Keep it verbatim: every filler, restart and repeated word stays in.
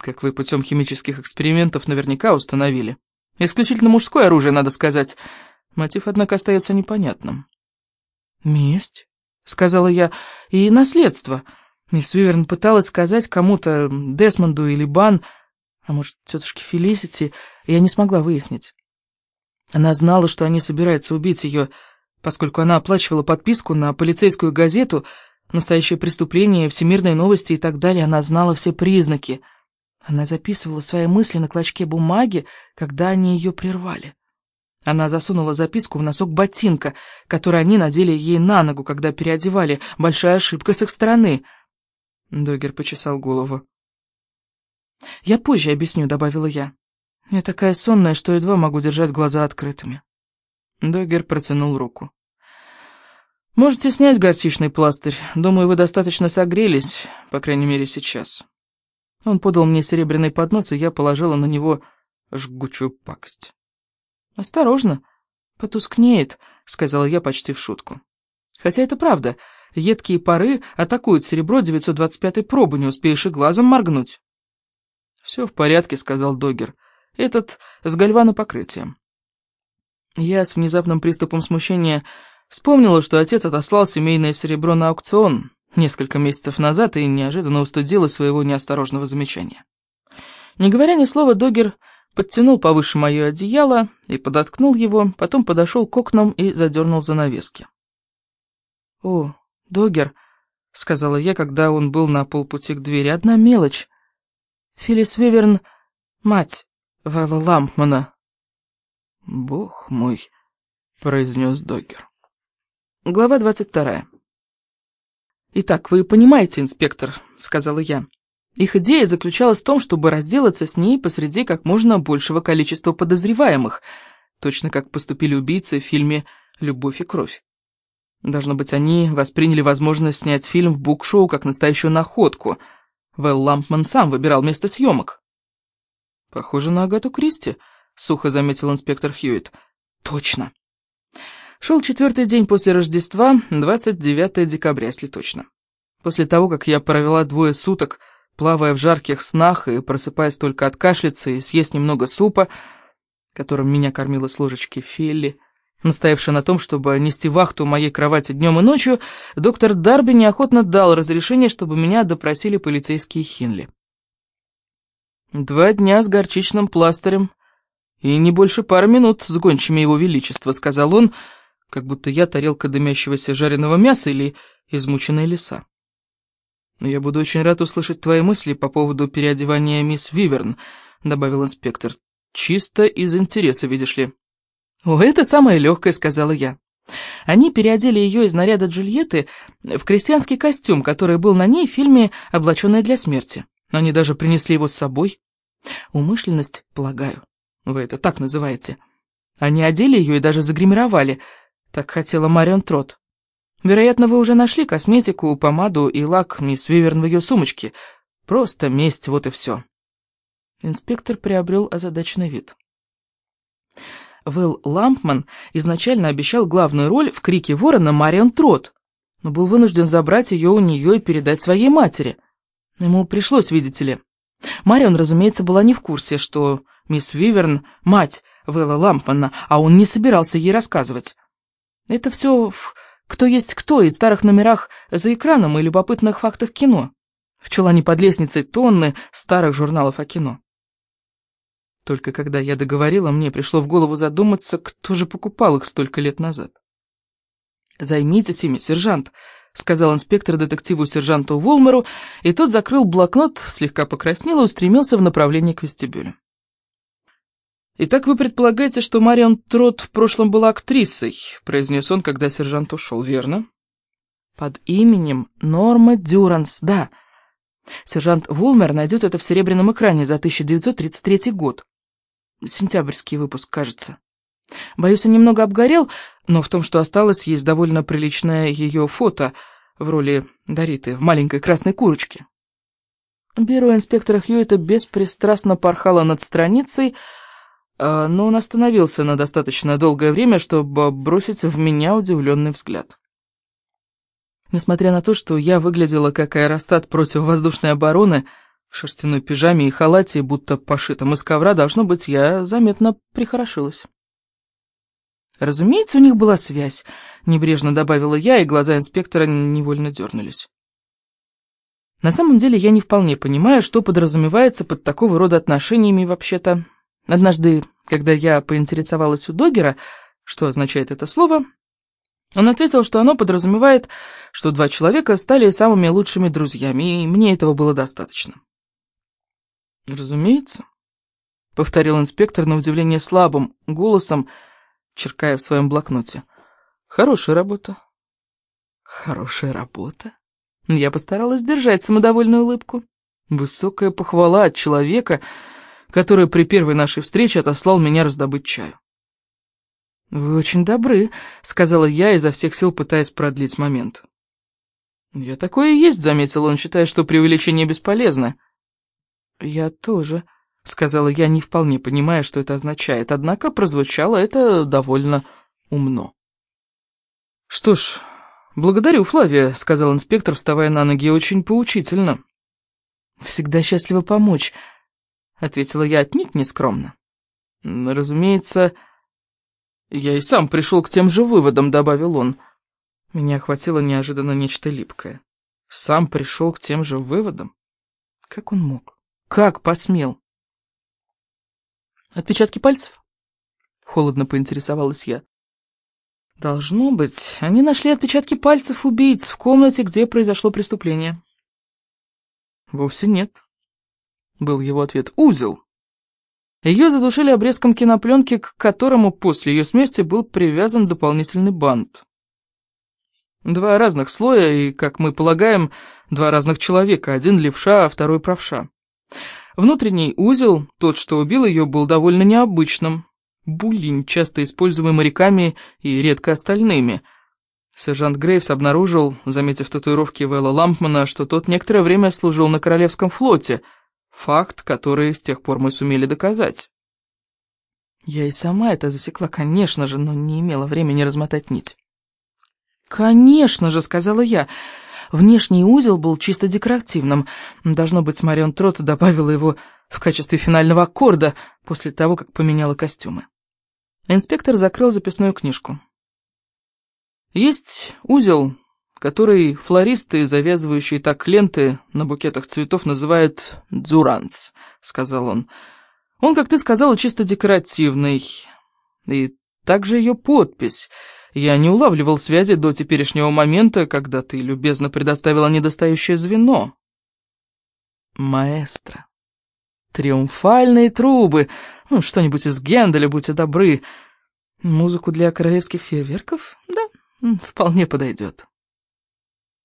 как вы путем химических экспериментов наверняка установили. Исключительно мужское оружие, надо сказать. Мотив, однако, остается непонятным. «Месть», — сказала я, — «и наследство». Мисс Виверн пыталась сказать кому-то, Десмонду или Бан, а может, тетушке Фелисити, я не смогла выяснить. Она знала, что они собираются убить ее, поскольку она оплачивала подписку на полицейскую газету «Настоящее преступление», «Всемирные новости» и так далее. Она знала все признаки. Она записывала свои мысли на клочке бумаги, когда они ее прервали. Она засунула записку в носок ботинка, который они надели ей на ногу, когда переодевали. Большая ошибка с их стороны. Доггер почесал голову. «Я позже объясню», — добавила я. «Я такая сонная, что едва могу держать глаза открытыми». Доггер протянул руку. «Можете снять горчичный пластырь. Думаю, вы достаточно согрелись, по крайней мере, сейчас». Он подал мне серебряный поднос, и я положила на него жгучую пакость. «Осторожно, потускнеет», — сказала я почти в шутку. Хотя это правда. Едкие пары атакуют серебро девятьсот двадцать пятой пробы, не успеешь и глазом моргнуть. «Все в порядке», — сказал Доггер. «Этот с гальванопокрытием». Я с внезапным приступом смущения вспомнила, что отец отослал семейное серебро на аукцион несколько месяцев назад и неожиданно устыдила своего неосторожного замечания. Не говоря ни слова, Доггер подтянул повыше мое одеяло и подоткнул его, потом подошел к окнам и задернул занавески. «О, Доггер», — сказала я, когда он был на полпути к двери, — «одна мелочь. Филлис Виверн — мать Вэлла Лампмана». «Бог мой», — произнес Доггер. Глава двадцать вторая. «Итак, вы понимаете, инспектор», — сказала я. «Их идея заключалась в том, чтобы разделаться с ней посреди как можно большего количества подозреваемых, точно как поступили убийцы в фильме «Любовь и кровь». Должно быть, они восприняли возможность снять фильм в букшоу как настоящую находку. Вэлл Лампман сам выбирал место съемок». «Похоже на Агату Кристи», — сухо заметил инспектор Хьюитт. «Точно». Шел четвертый день после Рождества, двадцать девятое декабря, если точно. После того, как я провела двое суток, плавая в жарких снах и просыпаясь только откашляться и съесть немного супа, которым меня кормила с ложечки Фелли, настоявшая на том, чтобы нести вахту у моей кровати днем и ночью, доктор Дарби неохотно дал разрешение, чтобы меня допросили полицейские Хинли. «Два дня с горчичным пластырем и не больше пары минут с гончими его величества», — сказал он, как будто я тарелка дымящегося жареного мяса или измученная лиса. «Я буду очень рад услышать твои мысли по поводу переодевания мисс Виверн», — добавил инспектор. «Чисто из интереса, видишь ли». «О, это самое легкое», — сказала я. Они переодели ее из наряда Джульетты в крестьянский костюм, который был на ней в фильме «Облаченная для смерти». Они даже принесли его с собой. Умышленность, полагаю. Вы это так называете. Они одели ее и даже загримировали. Так хотела Марион Тротт. Вероятно, вы уже нашли косметику, помаду и лак мисс Виверн в ее сумочке. Просто месть, вот и все». Инспектор приобрел озадаченный вид. Вэлл Лампман изначально обещал главную роль в «Крике ворона» Марион Тротт, но был вынужден забрать ее у нее и передать своей матери. Ему пришлось, видите ли. Марион, разумеется, была не в курсе, что мисс Виверн — мать Вэлла Лампмана, а он не собирался ей рассказывать. Это все в «Кто есть кто» и старых номерах за экраном и любопытных фактах кино. В чулане под лестницей тонны старых журналов о кино. Только когда я договорила, мне пришло в голову задуматься, кто же покупал их столько лет назад. «Займитесь ими, сержант», — сказал инспектор детективу сержанту Волмеру, и тот закрыл блокнот, слегка покраснел и устремился в направлении к вестибюлю. «Итак, вы предполагаете, что Марион Тротт в прошлом была актрисой», — произнес он, когда сержант ушел, верно? «Под именем Норма Дюранс, да. Сержант Волмер найдет это в серебряном экране за тысяча девятьсот тридцать третий год. Сентябрьский выпуск, кажется. Боюсь, он немного обгорел, но в том, что осталось, есть довольно приличное ее фото в роли Дориты в маленькой красной курочке». Бюро инспектора Хьюитта беспристрастно порхало над страницей, но он остановился на достаточно долгое время, чтобы бросить в меня удивленный взгляд. Несмотря на то, что я выглядела как аэростат противовоздушной обороны, шерстяной пижаме и халате, будто пошитом из ковра, должно быть, я заметно прихорошилась. Разумеется, у них была связь, небрежно добавила я, и глаза инспектора невольно дернулись. На самом деле я не вполне понимаю, что подразумевается под такого рода отношениями вообще-то. Однажды, когда я поинтересовалась у Доггера, что означает это слово, он ответил, что оно подразумевает, что два человека стали самыми лучшими друзьями, и мне этого было достаточно. «Разумеется», — повторил инспектор на удивление слабым голосом, черкая в своем блокноте. «Хорошая работа». «Хорошая работа?» Я постаралась держать самодовольную улыбку. Высокая похвала от человека, который при первой нашей встрече отослал меня раздобыть чаю. «Вы очень добры», — сказала я, изо всех сил пытаясь продлить момент. «Я такое и есть», — заметил он, считая, что преувеличение бесполезно. «Я тоже», — сказала я, не вполне понимая, что это означает, однако прозвучало это довольно умно. «Что ж, благодарю, Флавия», — сказал инспектор, вставая на ноги, — «очень поучительно». «Всегда счастлива помочь», — ответила я отнюдь нескромно. «Разумеется, я и сам пришел к тем же выводам», — добавил он. Меня охватило неожиданно нечто липкое. «Сам пришел к тем же выводам? Как он мог? Как посмел?» «Отпечатки пальцев?» — холодно поинтересовалась я. «Должно быть, они нашли отпечатки пальцев убийц в комнате, где произошло преступление». «Вовсе нет», — был его ответ. «Узел. Ее задушили обрезком кинопленки, к которому после ее смерти был привязан дополнительный бант. Два разных слоя и, как мы полагаем, два разных человека, один левша, а второй правша. Внутренний узел, тот, что убил ее, был довольно необычным. Булинь, часто используемый моряками и редко остальными. Сержант Грейвс обнаружил, заметив татуировки Вэлла Лампмана, что тот некоторое время служил на Королевском флоте. Факт, который с тех пор мы сумели доказать. Я и сама это засекла, конечно же, но не имела времени размотать нить. «Конечно же», — сказала я. Внешний узел был чисто декоративным. Должно быть, Марион Тротт добавила его в качестве финального аккорда после того, как поменяла костюмы. Инспектор закрыл записную книжку. «Есть узел, который флористы, завязывающие так ленты на букетах цветов, называют дзуранс», — сказал он. «Он, как ты сказала, чисто декоративный. И также ее подпись. Я не улавливал связи до теперешнего момента, когда ты любезно предоставила недостающее звено». «Маэстро. Триумфальные трубы. Ну, что-нибудь из Генделя, будьте добры. Музыку для королевских фейерверков? Да, вполне подойдет».